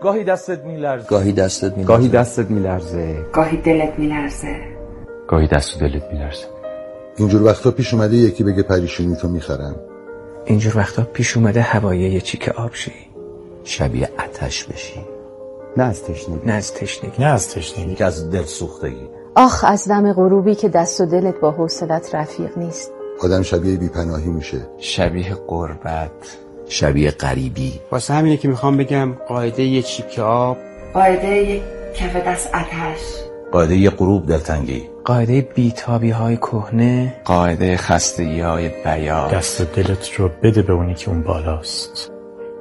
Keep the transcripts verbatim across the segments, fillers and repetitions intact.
گاهی دستت میلرزه، گاهی دستت میلرزه، گاهی دستت میلرزه، گاهی دلت میلرزه، گاهی دست و دلت میلرزه. اینجور وقتا پیش اومده یکی بگه پریشونی تو میخرم. اینجور وقتا پیش اومده هوایی یه چیک آب شی، شبیه آتش بشی، نه از تشنگی، نه از تشنگی، نه از تشنگی، که از دل سوختگی. آخ از دم غروبی که دست و دلت با حوصلت رفیق نیست. آدم شبیه بی‌پناهی میشه، شبیه غربت، شبیه غریبی. واسه همینه که میخوام بگم قاعده یه چیک آب، قاعده یک کف دست آتش، قاعده یه غروب دلتنگی، قاعده بیتابی های کهنه، قاعده خستگی های بیاض. دست و دلت رو بده به اونی که اون بالاست.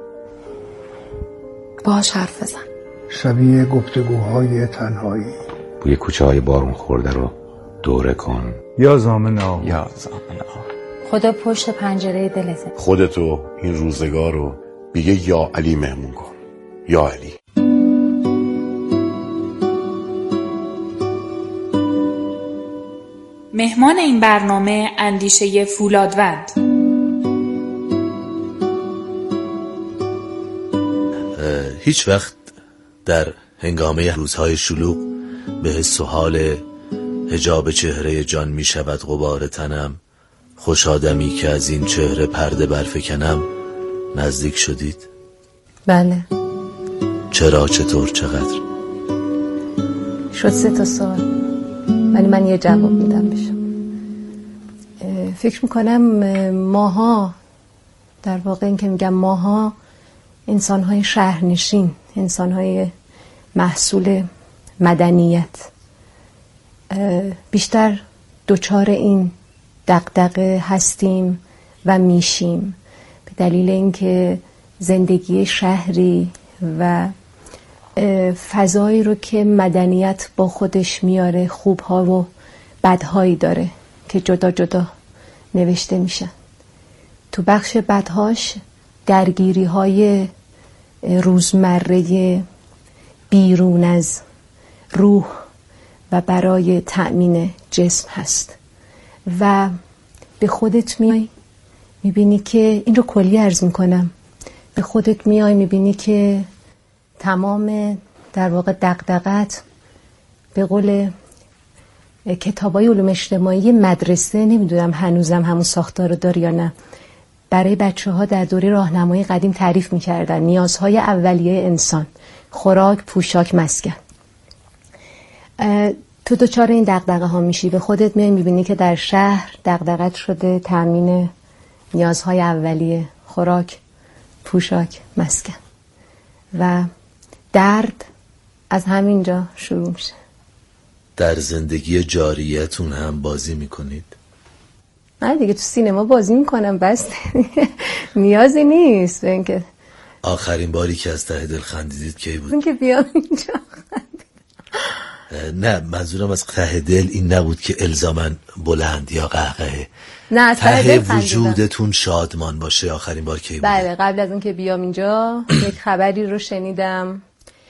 باهاش حرف بزن. شبیه گفتگوهای تنهایی. بوی کوچه های بارون خورده رو دوره کن. یا زامن آهو، یا زامن آهو. خدا پشت پنجره دلته. خودتو این روزگار رو بگه یا علی مهمون کن. یا علی. مهمان این برنامه اندیشه فولادوند. هیچ وقت در هنگامه روزهای شلوغ به حس و حال حجاب چهره جان می شود غبار تنم، خوش آدمی که از این چهره پرده برفکنم نزدیک شدید؟ بله. چرا، چطور، چقدر؟ شد سه تا سال، ولی من یه جواب میدم بشم. فکر میکنم ماها، در واقع این که میگم ماها، انسانهای شهرنشین، انسانهای محصول مدنیت، بیشتر دچار این دغدغه هستیم و میشیم به دلیل اینکه زندگی شهری و فضایی رو که مدنیت با خودش میاره خوبها و بدهایی داره که جدا جدا نوشته میشن. تو بخش بدهاش درگیری های روزمره بیرون از روح و برای تأمین جسم هست و به خودت میای میبینی که، این رو کلی عرض میکنم، به خودت میای میبینی که تمام در واقع دغدغت به قول کتابای علوم اجتماعی مدرسه، نمیدونم هنوزم همون ساختار رو داره یا نه، برای بچه ها در دوره راهنمای قدیم تعریف میکردن نیازهای اولیه انسان: خوراک، پوشاک، مسکن. تو دچار این دغدغه ها میشی، به خودت میای میبینی که در شهر دغدغت شده تامین نیازهای اولیه: خوراک، پوشاک، مسکن. و درد از همینجا شروع میشه. در زندگی جاریتون هم بازی میکنید؟ نه دیگه، تو سینما بازی میکنم بس. نیازی نیست به اینکه. آخرین باری که از ته دل خندیدید کی بود؟ اون که بیام اینجا نه، منظورم از ته دل این نبود که الزاماً بلند یا قهقهه. نه، از ته دل وجودتون شادمان باشه. آخرین بار کی بود؟ بله، قبل از اون که بیام اینجا یک خبری رو شنیدم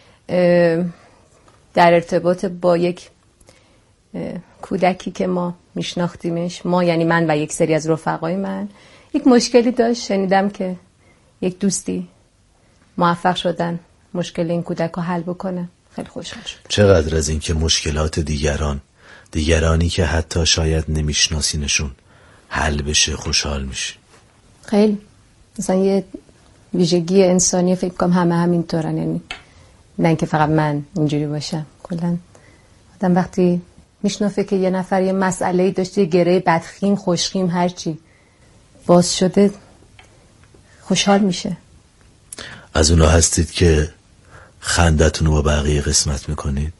در ارتباط با یک کودکی که ما میشناختیمش، ما یعنی من و یک سری از رفقای من، یک مشکلی داشت. شنیدم که یک دوستی موفق شدن مشکل این کودک رو حل بکنه. خیلی خوشحال شدم. چقدر از این که مشکلات دیگران، دیگرانی که حتی شاید نمیشناسینشون، حل بشه خوشحال میشی؟ خیلی. مثلا یه ویژگی انسانی فکر کنم همه همینطورن، یعنی نه اینکه فقط من اینجوری باشم، کلا آدم وقتی میشنفه که یه نفر یه مسئله‌ای داشته، یه گره بدخیم، خوشخیم، هرچی باز شده، خوشحال میشه. از اونا هستید که خندتون رو با بقیه قسمت میکنید؟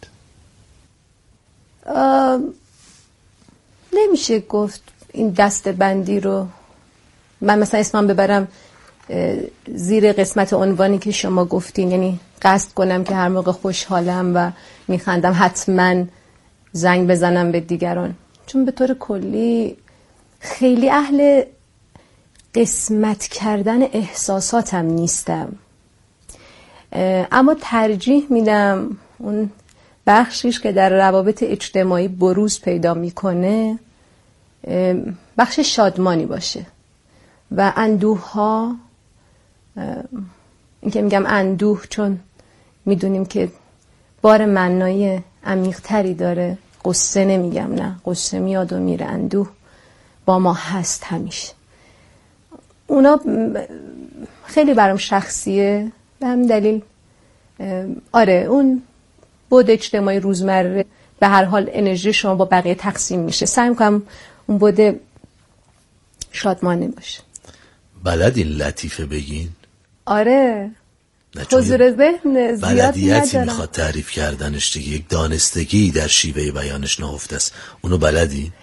نمیشه گفت این دسته بندی رو من مثلا اسمم ببرم زیر قسمت عنوانی که شما گفتین، یعنی قصد کنم که هر موقع خوشحالم و میخندم حتما زنگ بزنم به دیگران، چون به طور کلی خیلی اهل قسمت کردن احساساتم نیستم، اما ترجیح میدم اون بخشیش که در روابط اجتماعی بروز پیدا میکنه بخش شادمانی باشه و اندوه ها، این که میگم اندوه چون میدونیم که بار معنای عمیق‌تری داره. قصه نمیگم، نه، قصه میاد و میره، اندوه با ما هست همیشه. اونا خیلی برام شخصیه، به همین دلیل آره اون بود اجتماعی روزمره به هر حال انرژی شما با بقیه تقسیم میشه. سعی میکنم اون بود شادمانه باشه. بلدین لطیفه بگین؟ آره حضور ذهن زیاد بلدیتی ندارم. میخواد تعریف کردنش دیگه، یک دانستگی در شیوه بیانش نهفته است. اونو بلدی؟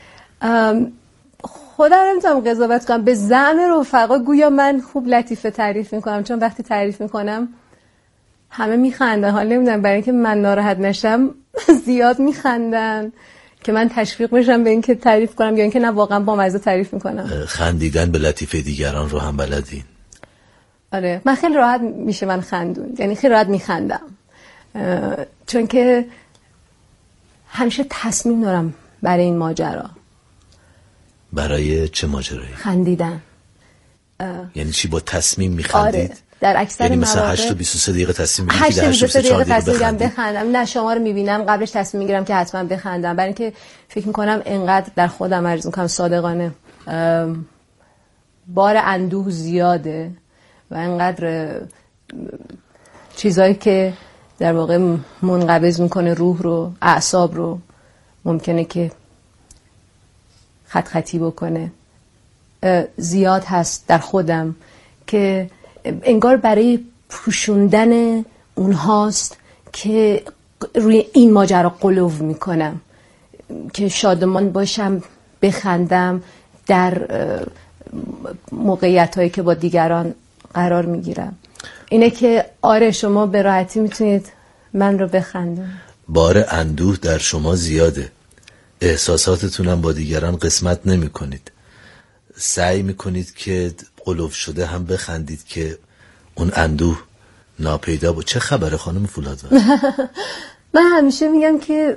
خودم نمیتونم قضاوت کنم. به زعم رفقا گویا من خوب لطیفه تعریف میکنم، چون وقتی تعریف میکنم همه میخندن. حالا نمیدونم برای اینکه من ناراحت نشم زیاد میخندن که من تشویق بشم به اینکه تعریف کنم، یا اینکه نه واقعا با مزه تعریف میکنم. خندیدن به لطیفه دیگران رو هم بلدین؟ آره من خیلی راحت میشه من خندون، یعنی خیلی راحت میخندم، چون که همیشه تصمیم دارم برای این ماجرا. برای چه ماجرایی؟ خندیدن. یعنی چی با تصمیم میخندید؟ آره در اکثر یعنی مثلا مواقع هشت تا بیست و سه دقیقه تصمیم میگیرید هشت که تا بیست و سه دقیقه تصمیم میگیرم بخندید؟ بخندم. نه شما رو میبینم قبلش تصمیم میگیرم که حتما بخندم، برای اینکه فکر میکنم انقدر در خودم عرض میکنم صادقانه بار اندوه زیاده و انقدر چیزایی که در واقع منقبض میکنه روح رو، اعصاب رو، ممکنه که خط خطی بکنه، زیاد هست در خودم که انگار برای پوشوندن اونهاست که روی این ماجرا قلوب میکنم که شادمان باشم، بخندم در موقعیت هایی که با دیگران قرار میگیرم. اینه که آره شما به راحتی میتونید من رو بخندون. بار اندوه در شما زیاده، احساساتتونم با دیگران قسمت نمی کنید، سعی میکنید که قلوب شده هم بخندید که اون اندوه ناپیدا بود. چه خبره خانم فولادوند؟ من همیشه میگم که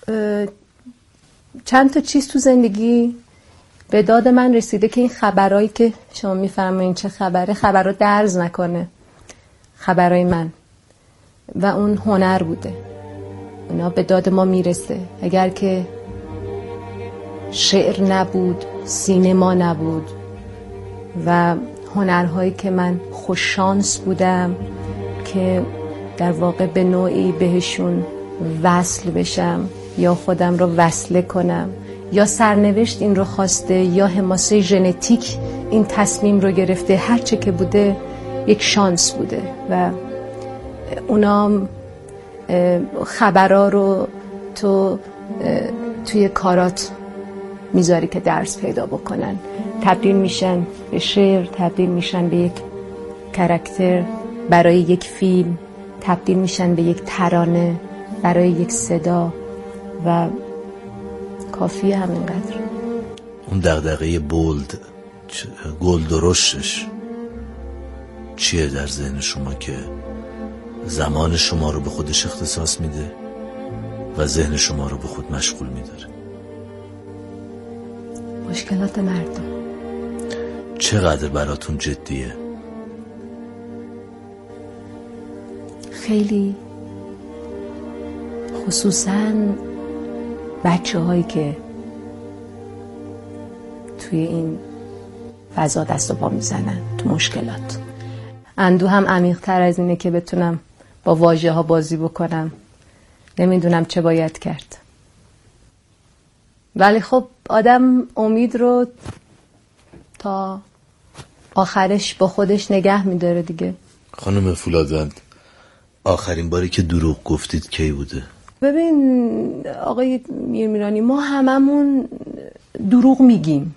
چند تا چیز تو زندگی به داد من رسیده که این خبرایی که شما میفرمایین چه خبره، خبر رو درز نکنه. خبرای من و اون هنر بوده، اونا به داد ما میرسه. اگر که شعر نبود، سینما نبود و هنرهایی که من خوششانس بودم که در واقع به نوعی بهشون وصل بشم یا خودم رو وصله کنم، یا سرنوشت این رو خواسته یا حماسه ژنتیک این تصمیم رو گرفته، هر چه که بوده یک شانس بوده و اونا خبرها رو تو توی کارات میذاری که درس پیدا بکنن، تبدیل میشن به شعر، تبدیل میشن به یک کاراکتر برای یک فیلم، تبدیل میشن به یک ترانه برای یک صدا و کافیه همینقدر. اون دغدغه بولد، گل درشتش چیه در ذهن شما که زمان شما رو به خودش اختصاص میده و ذهن شما رو به خود مشغول میداره؟ مشکلات مردم. چقدر براتون جدیه؟ خیلی، خصوصاً بچه هایی که توی این فضا دست و پا میزنن تو مشکلات. اندوه هم عمیق تر از اینه که بتونم با واژه ها بازی بکنم، نمیدونم چه باید کرد، ولی خب آدم امید رو تا آخرش با خودش نگه میداره دیگه. خانم فولادوند، آخرین باری که دروغ گفتید کی بوده؟ ببین آقای میرمیرانی، ما هممون دروغ میگیم.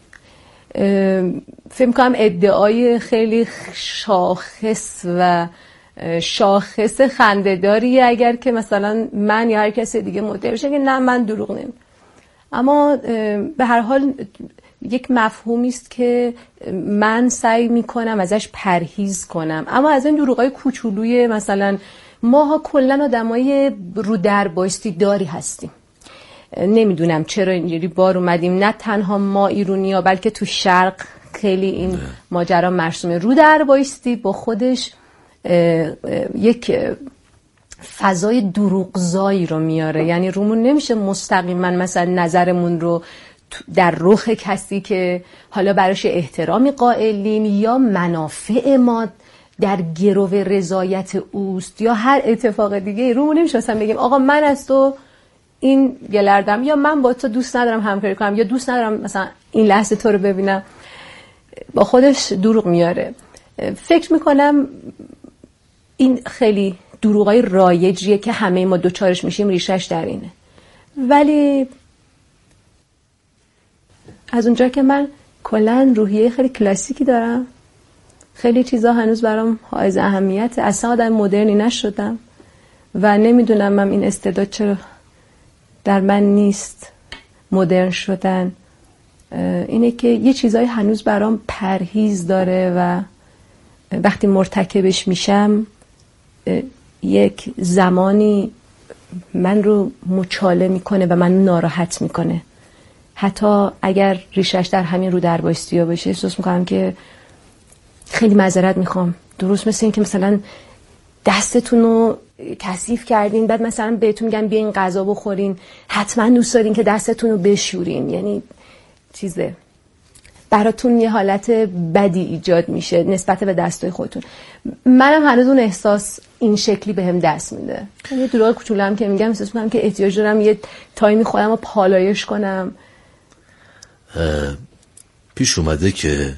فکر کنم ادعای خیلی شاخص و شاخص خنده‌داریه اگر که مثلا من یا هر کسی دیگه مدعی بشه که نه من دروغ نمیگم، اما به هر حال یک مفهومی است که من سعی میکنم ازش پرهیز کنم. اما از این دروغای کوچولوی مثلا ماها کلا آدمای رو در بایستی داری هستیم، نمیدونم چرا اینجوری بار اومدیم، نه تنها ما ایرونیا بلکه تو شرق خیلی این ماجرا مرسومه. رو در بایستی با خودش یک فضای دروغزایی رو میاره. یعنی رومون نمیشه مستقیما مثلا نظرمون رو در رخ کسی که حالا براش احترامی قائلیم یا منافع ما در گرو رضایت اوست یا هر اتفاق دیگه، رومون نمیشه مثلا بگیم آقا من از تو این گلردم، یا من با تو دوست ندارم همکاری کنم، یا دوست ندارم مثلا این لحظه تو رو ببینم. با خودش دروغ میاره. فکر میکنم این خیلی دروغای رایجیه که همه ما دوچارش میشیم، ریشش در اینه. ولی از اونجا که من کلا روحیه خیلی کلاسیکی دارم، خیلی چیزا هنوز برام حائز اهمیت، اصلا آدم مدرنی نشدم و نمیدونم من این استعداد چرا در من نیست مدرن شدن. اینه که یه چیزای هنوز برام پرهیز داره و وقتی مرتکبش میشم یک زمانی من رو مچاله میکنه و من ناراحت میکنه. حتی اگر ریشش در همین رو در بایستیا باشه احساس میکنم که خیلی معذرت میخوام. درست مثل این که مثلا دستتون رو کثیف کردین، بعد مثلا بهتون میگن بیاین غذا بخورین، حتما دوست دارین که دستتون رو بشورین. یعنی چیزه براتون یه حالت بدی ایجاد میشه نسبت به دستای خودتون. منم هنوز اون احساس این شکلی بهم دست میده. یه دروغ کوچولم که میگم احساس میکنم که احتیاج دارم یه تایمی خودم رو پالایش کنم. پیش اومده که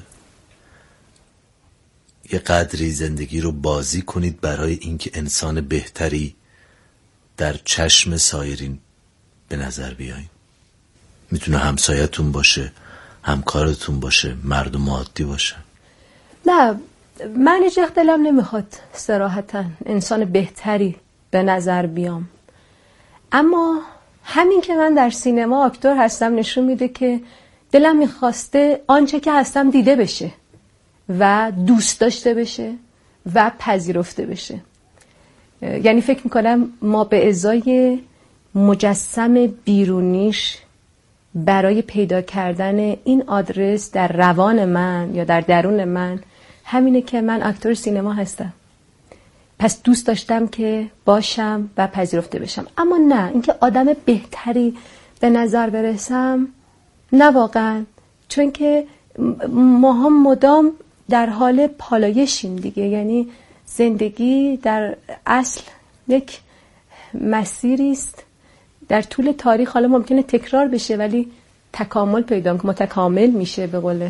یه قدری زندگی رو بازی کنید برای اینکه انسان بهتری در چشم سایرین به نظر بیایید؟ میتونه همسایتون باشه، همکارتون باشه، مردم عادی باشه. نه، من هیچ وقت دلم نمیخواد صراحتاً انسان بهتری به نظر بیام، اما همین که من در سینما اکتور هستم نشون میده که دلم میخواسته آنچه که هستم دیده بشه و دوست داشته بشه و پذیرفته بشه. یعنی فکر میکنم ما به ازای مجسم بیرونیش برای پیدا کردن این آدرس در روان من یا در درون من همینه که من اکتور سینما هستم. پس دوست داشتم که باشم و پذیرفته بشم، اما نه اینکه آدم بهتری به نظر برسم، نه واقعا. چون که ما هم مدام در حال پالایشیم دیگه. یعنی زندگی در اصل یک مسیری است در طول تاریخ، حالا ممکنه تکرار بشه ولی تکامل پیدا کنه، متکامل میشه به قول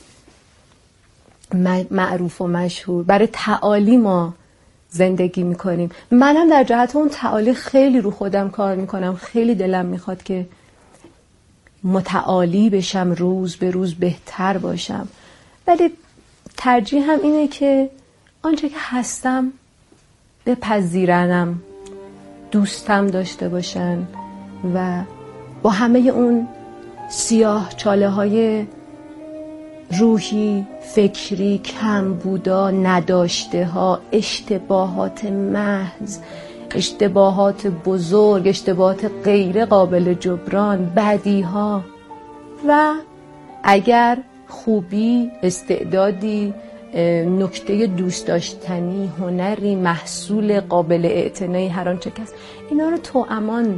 معروف و مشهور. برای تعالی ما زندگی میکنیم. منم در جهت اون تعالی خیلی رو خودم کار میکنم. خیلی دلم میخواد که متعالی بشم، روز به روز بهتر باشم، ولی ترجیح هم اینه که آنچه که هستم بپذیرنم، دوستم داشته باشن و با همه اون سیاه چاله های روحی، فکری، کمبودا، نداشته ها، اشتباهات محض، اشتباهات بزرگ، اشتباهات غیر قابل جبران، بدی ها و اگر خوبی، استعدادی، نکته دوست داشتنی، هنری، محصول قابل اعتنایی، هر آنچه که هست، اینا رو توامان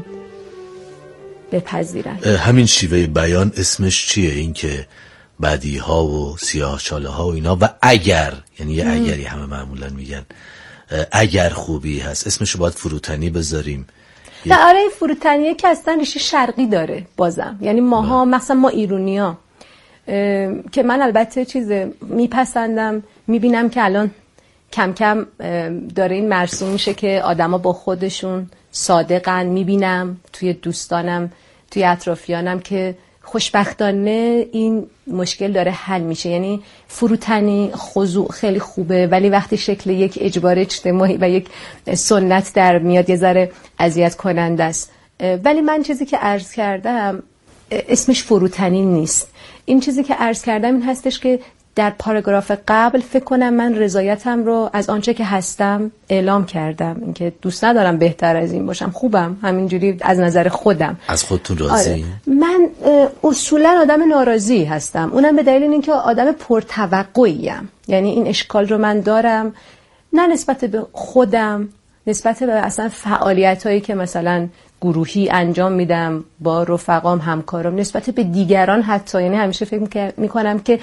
بپذیرن. همین شیوه بیان اسمش چیه؟ این که بدی ها و سیاه چاله ها و اینا و اگر، یعنی یه اگری همه معمولا میگن، اگر خوبی هست اسمشو باید فروتنی بذاریم. نه آره، این فروتنیه که اصلا ریشه شرقی داره بازم. یعنی ماها مثلا ما ایرونی ها که من البته چیز میپسندم، میبینم که الان کم کم داره این مرسوم میشه که آدما با خودشون صادقن. میبینم توی دوستانم، توی اطرافیانم که خوشبختانه این مشکل داره حل میشه. یعنی فروتنی، خضوع خیلی خوبه، ولی وقتی شکل یک اجبار اجتماعی و یک سنت در میاد یه ذره اذیت کننده است. ولی من چیزی که عرض کردم اسمش فروتنی نیست. این چیزی که عرض کردم این هستش که در پاراگراف قبل فکر کنم من رضایتم رو از آنچه که هستم اعلام کردم، اینکه دوست ندارم بهتر از این باشم، خوبم همینجوری از نظر خودم. از خودتون راضی؟ آره. من اصولا آدم ناراضی هستم، اونم به دلیل اینکه آدم پرتوقعیم. یعنی این اشکال رو من دارم، نه نسبت به خودم، نسبت به اصلا فعالیت هایی که مثلا گروهی انجام میدم با رفقام، همکارام، نسبت به دیگران حتی، یعنی همیشه فکر میکنم که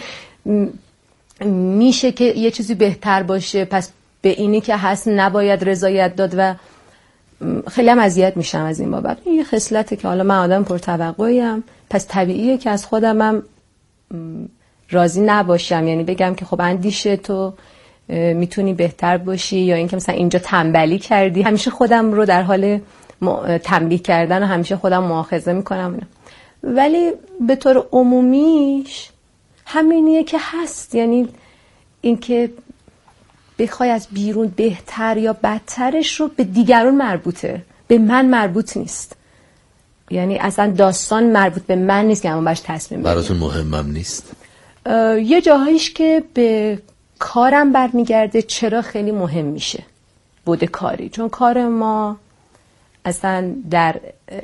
میشه که یه چیزی بهتر باشه، پس به اینی که هست نباید رضایت داد و خیلی هم اذیت میشم از این بابت. این یه خصلته که حالا من آدم پرتوقعیم، پس طبیعیه که از خودم هم راضی نباشم، یعنی بگم که خب اندیشه تو میتونی بهتر باشی، یا اینکه مثلا اینجا تنبلی کردی. همیشه خودم رو در حال تنبیه کردن و همیشه خودم مؤاخذه میکنم. ولی به طور عمومیش همینیه که هست، یعنی اینکه بخوای از بیرون بهتر یا بدترش رو به دیگران مربوطه، به من مربوط نیست. یعنی اصلا داستان مربوط به من نیست که همون باش تصمیم بگیرم. براتون مهمم نیست؟ یه جاهایش که به کارم برمیگرده چرا خیلی مهم میشه بوده کاری، چون کار ما اصلا در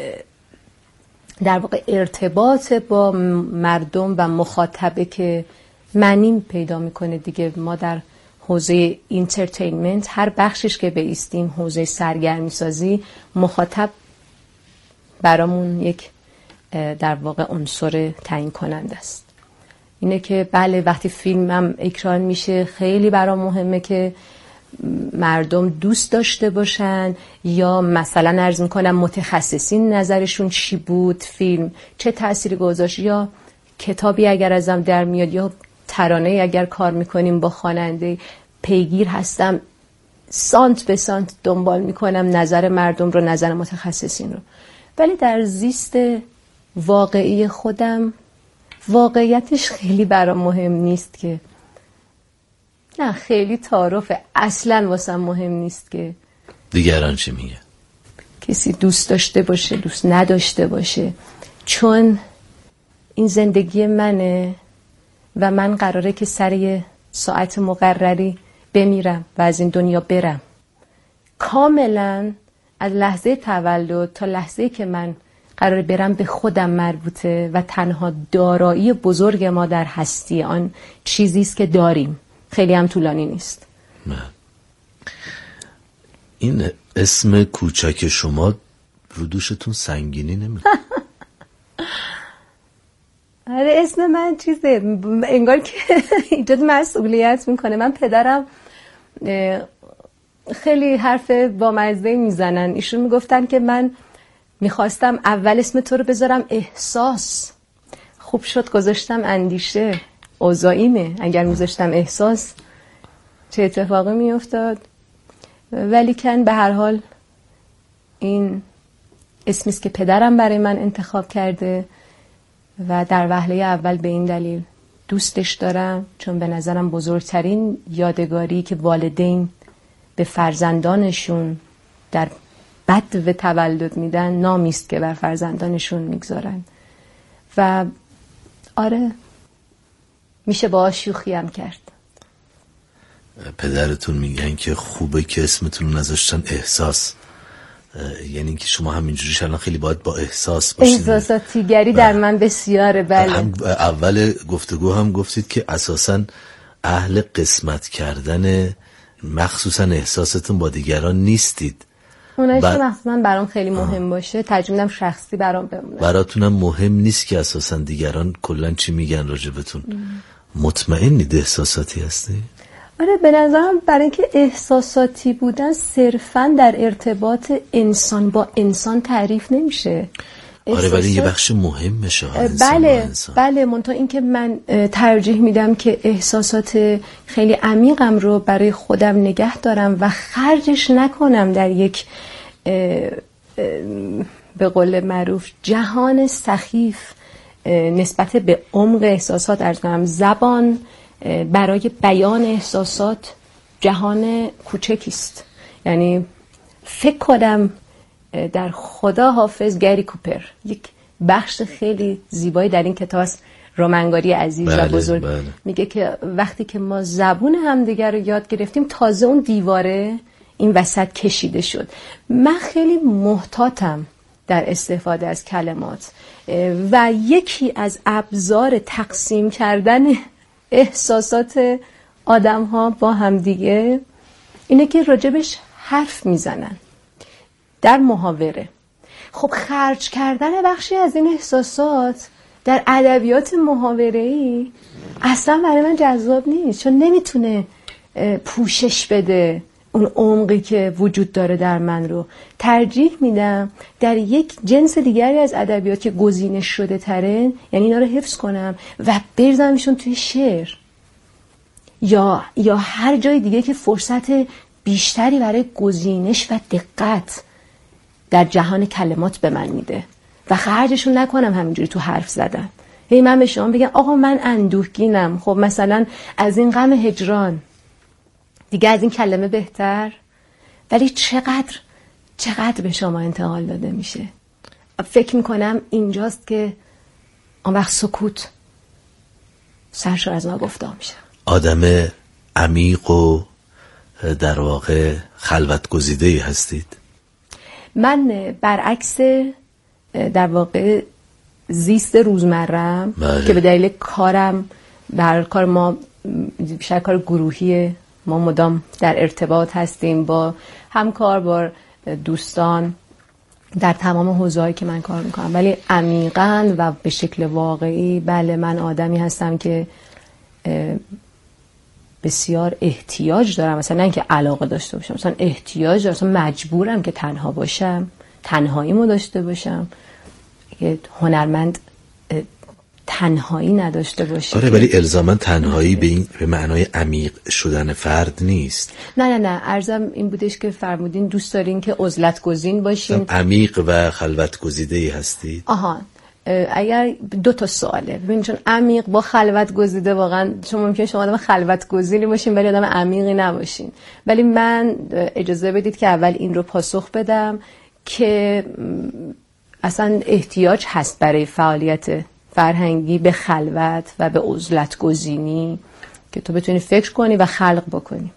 در واقع ارتباط با مردم و مخاطبه که معنی پیدا میکنه دیگه. ما در حوزه اینترتینمنت هر بخشش که بایستیم، حوزه سرگرمی سازی، مخاطب برامون یک در واقع عنصر تعیین کننده است. اینه که بله وقتی فیلمم اکران میشه خیلی برام مهمه که مردم دوست داشته باشن، یا مثلا عرض میکنم متخصصین نظرشون چی بود، فیلم چه تأثیری گذاشت، یا کتابی اگر ازم در میاد، یا ترانه اگر کار میکنیم با خواننده، پیگیر هستم، سانت به سانت دنبال میکنم نظر مردم رو، نظر متخصصین رو. ولی در زیست واقعی خودم واقعیتش خیلی برام مهم نیست که، نه خیلی تعارف اصلا واسم مهم نیست که دیگران چی میگه، کسی دوست داشته باشه دوست نداشته باشه، چون این زندگی منه و من قراره که سر یه ساعت مقرری بمیرم و از این دنیا برم. کاملا از لحظه تولد تا لحظه که من قراره برم به خودم مربوطه و تنها دارایی بزرگ ما در هستی آن چیزی است که داریم. خیلی هم طولانی نیست. من. این اسم کوچک شما رو دوشتون سنگینی نمیکنه؟ آره اسم من چیزه، انگار که ایجاد مسئولیت میکنه. من پدرم خیلی حرف با مزه میزنن، ایشون میگفتن که من میخواستم اول اسم تو رو بذارم احساس، خوب شد گذاشتم اندیشه، اوضاعینه، اگر میذاشتم احساس چه اتفاقی میافتاد. ولی کن به هر حال این اسمیست که پدرم برای من انتخاب کرده و در وهله اول به این دلیل دوستش دارم، چون به نظرم بزرگترین یادگاری که والدین به فرزندانشون در بد و تولد میدن نامیست که بر فرزندانشون میگذارن. و آره میشه با شوخی هم کرد. پدرتون میگن که خوبه که اسمتون نذاشتن احساس، یعنی که شما همینجوریش الان خیلی باید با احساس باشید. احساساتیگری در من بسیاره. بله هم اول گفتگو هم گفتید که اساساً اهل قسمت کردن مخصوصا احساستون با دیگران نیستید. اونایش بر... که مخصوصا برام خیلی مهم آه. باشه ترجمه میدم شخصی برام بمونه. براتونم مهم نیست که اساساً دیگران کلا چی میگن راجبتون. مطمئنید احساساتی هستی؟ آره به نظرم برای اینکه احساساتی بودن صرفاً در ارتباط انسان با انسان تعریف نمیشه. آره ولی یه بخش مهمشه بله بله منتها این که من ترجیح میدم که احساسات خیلی عمیقم رو برای خودم نگه دارم و خرجش نکنم در یک اه اه به قول معروف جهان سخیف نسبت به عمق احساسات. عرض کنم زبان برای بیان احساسات جهان کوچکی است. یعنی فکر کنم در خدا حافظ گری کوپر یک بخش خیلی زیبایی در این کتاب است، رومنگاری عزیز بله، و بزرگ بله. میگه که وقتی که ما زبون همدیگر رو یاد گرفتیم تازه اون دیواره این وسط کشیده شد. من خیلی محتاطم در استفاده از کلمات و یکی از ابزار تقسیم کردن احساسات آدم ها با همدیگه اینه که راجبش حرف میزنن در محاوره. خب خرج کردن بخشی از این احساسات در ادبیات محاوره‌ای اصلا برای من جذاب نیست، چون نمیتونه پوشش بده اون عمقی که وجود داره در من رو. ترجیح میدم در یک جنس دیگری از ادبیات که گزینش شده تره، یعنی اینا رو حفظ کنم و بریزمشون توی شعر یا یا هر جای دیگه که فرصت بیشتری برای گزینش و دقت در جهان کلمات به من میده و خرجشون نکنم همینجوری تو حرف زدن. هی من به شما بگم آقا من اندوهگینم، خب مثلا از این غم هجران، دیگه از این کلمه بهتر، ولی چقدر چقدر به شما انتقال داده میشه. فکر میکنم اینجاست که آن وقت سکوت سرشار از ما گفتار میشه. آدم عمیق و در واقع خلوت گزیده‌ای هستید؟ من برعکس در واقع زیست روزمرم بله. که به دلیل کارم، در کار ما بیشتر کار گروهیه، ما مدام در ارتباط هستیم با همکار، با دوستان در تمام حوزه‌هایی که من کار میکنم، ولی عمیقاً و به شکل واقعی بله من آدمی هستم که بسیار احتیاج دارم، مثلا نه اینکه علاقه داشته باشم، مثلا احتیاج دارم، مثلا مجبورم که تنها باشم، تنهاییمو داشته باشم. که هنرمند تنهایی نداشته باشه. آره، ولی الزاما تنهایی به این به معنای عمیق شدن فرد نیست. نه نه نه عرضم این بودش که فرمودین دوست دارین که عزلت گزین باشین. عمیق و خلوت گزیده‌ای هستید؟ آها، اگر دو تا سواله. ببین چون عمیق با خلوت گزیده واقعا شما ممکنه شما آدم خلوت گزینی باشین ولی آدم عمیقی نباشین. ولی من اجازه بدید که اول این رو پاسخ بدم که اصلا احتیاج هست برای فعالیت فرهنگی به خلوت و به عزلت گزینی که تو بتونی فکر کنی و خلق بکنی.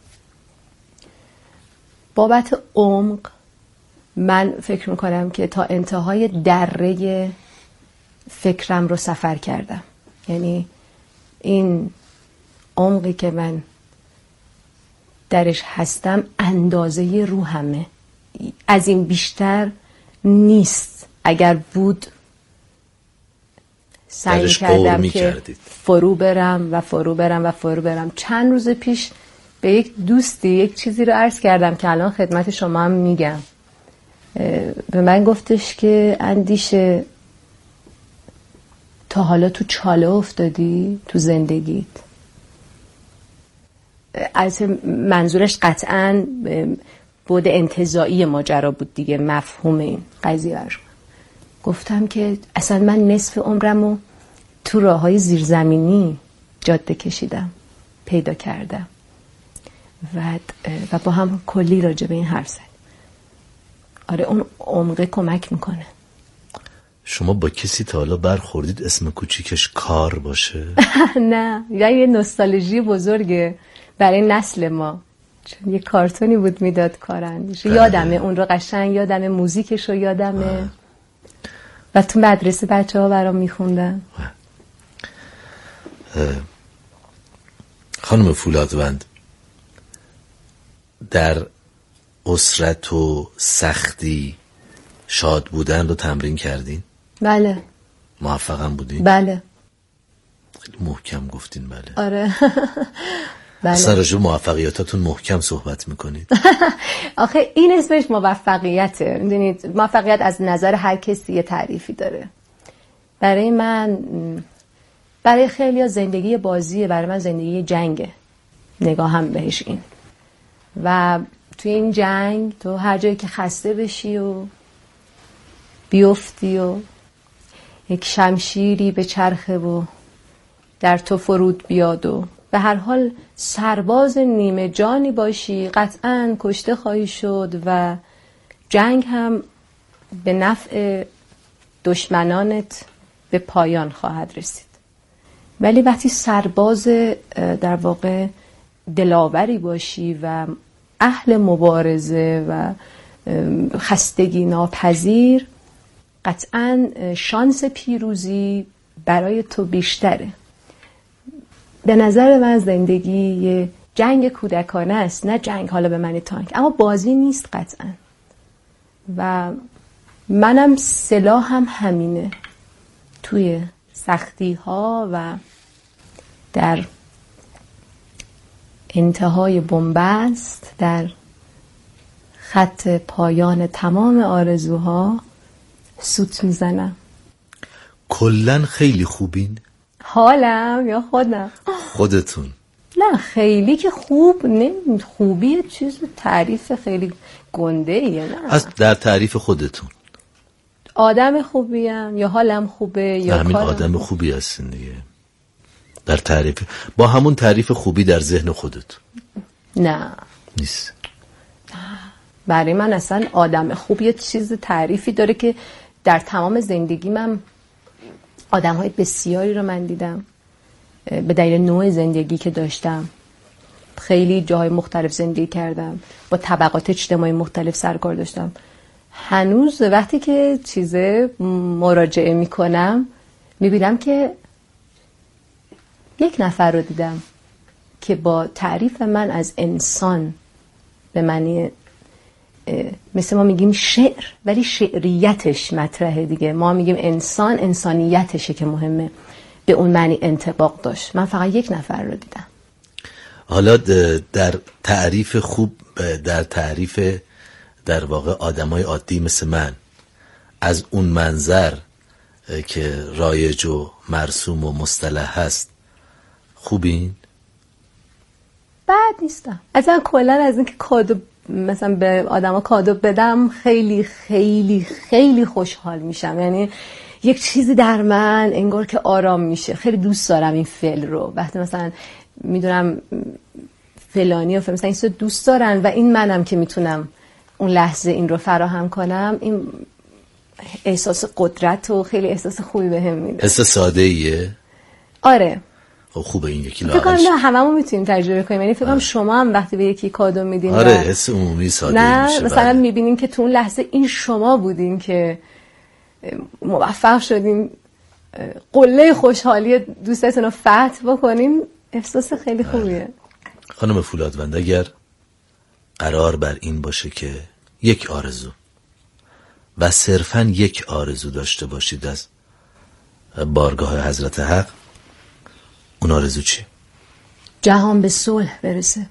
بابت عمق من فکر میکنم که تا انتهای دره فکرم رو سفر کردم. یعنی این عمقی که من درش هستم اندازه روحمه، از این بیشتر نیست. اگر بود سعی کردم که کردید. فرو برم و فرو برم و فرو برم. چند روز پیش به یک دوستی یک چیزی رو عرض کردم که الان خدمت شما هم میگم. به من گفتش که اندیشه تا حالا تو چاله افتادی تو زندگیت؟ از منظورش قطعاً بود انتزاعی ماجرا بود دیگه، مفهوم این قضیه برش. گفتم که اصلا من نصف عمرمو تو راههای زیرزمینی جاده کشیدم، پیدا کردم و و با هم کلی راجع به این حرف زدیم. آره اون عمق کمک میکنه. شما با کسی تا حالا برخوردید اسم کوچیکش کار باشه؟ نه، یعنی یه نوستالژی بزرگه برای نسل ما، چون یه کارتونی بود میداد کاراندیش. یادمه اون رو قشنگ، یادمه موزیکش رو یادمه و تو مدرسه بچه ها برام میخوندن. خانم فولادوند، در اسرت و سختی شاد بودن رو تمرین کردین؟ بله. موفقم بودین؟ بله. خیلی محکم گفتین بله. آره. بله. اصلا راجع به موفقیتاتون محکم صحبت میکنید. آخه این اسمش موفقیته. میدونید موفقیت از نظر هر کسی یه تعریفی داره. برای من، برای خیلی زندگی بازیه، برای من زندگی جنگه. نگاهم بهش این. و توی این جنگ تو هر جایی که خسته بشی و بیفتی و یک شمشیری به چرخه و در تو فرود بیاد و به هر حال سرباز نیمه جانی باشی، قطعاً کشته خواهی شد و جنگ هم به نفع دشمنانت به پایان خواهد رسید. ولی وقتی سرباز در واقع دلاوری باشی و اهل مبارزه و خستگی ناپذیر، قطعاً شانس پیروزی برای تو بیشتره. به نظر من زندگی یه جنگ کودکانه است، نه جنگ حالا به معنی تانک، اما بازی نیست قطعا. و منم سلاحم همینه، توی سختی ها و در انتهای بنبست، در خط پایان تمام آرزوها سوت میزنم. کلن خیلی خوبین؟ حالم یا خودم؟ خودتون. نه خیلی که خوب نه، خوبی چیز تعریف خیلی گنده ایه. نه از در تعریف خودتون آدم خوبیم یا حالم خوبه یا همین کارم آدم خوبی هستین دیگه. در تعریف با همون تعریف خوبی در ذهن خودتون نه نیست. برای من اصلا آدم خوب یه چیز تعریفی داره که در تمام زندگی من آدم های بسیاری رو من دیدم به دلیل نوع زندگی که داشتم. خیلی جاهای مختلف زندگی کردم، با طبقات اجتماعی مختلف سرکار داشتم. هنوز وقتی که چیزه مراجعه میکنم میبینم که یک نفر رو دیدم که با تعریف من از انسان به معنی مثل ما میگیم شعر ولی شعریتش مطرحه دیگه، ما میگیم انسان انسانیتشه که مهمه، به اون معنی انطباق داشت. من فقط یک نفر رو دیدم. حالا در تعریف خوب، در تعریف در واقع آدمای عادی مثل من، از اون منظر که رایج و مرسوم و مصطلح هست خوبین؟ بد نیستم. اصلا کلا از اینکه کادو مثلا به آدما کادو بدم خیلی خیلی خیلی خوشحال میشم. یعنی یک چیزی در من انگار که آرام میشه. خیلی دوست دارم این فعل رو. وقتی مثلا میدونم فلانی و فلانی مثلا این دوست دارن و این منم که میتونم اون لحظه این رو فراهم کنم، این احساس قدرت و خیلی احساس خوبی بهم میده. حس ساده ایه؟ آره. خب خوبه این یکی فکر کنم لاغرش. نه هممون میتونیم تجربه کنیم. یعنی فکر کنم شما هم وقتی به یکی کادو میدین آره حس عمومی ساده نه میشه. مثلا بله. میبینین که تو اون لحظه این شما بودین که موفق شدین قله خوشحالی دوستتون رو فتح بکنین، احساس خیلی خوبیه. خانم فولادوند، اگر قرار بر این باشه که یک آرزو و صرفاً یک آرزو داشته باشید از بارگاه حضرت حق، اون آرزو چی؟ جهان به صلح برسه.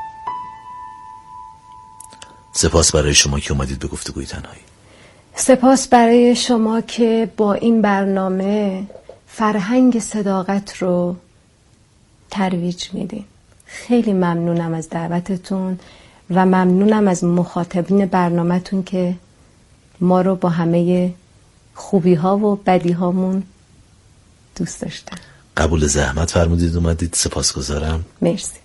سپاس برای شما که اومدید به گفتگوی تنهایی. سپاس برای شما که با این برنامه فرهنگ صداقت رو ترویج میدین. خیلی ممنونم از دعوتتون و ممنونم از مخاطبین برنامه‌تون که ما رو با همه خوبی ها و بدی هامون دوست داشتن. قبول زحمت فرمودید اومدید، سپاسگزارم. مرسی.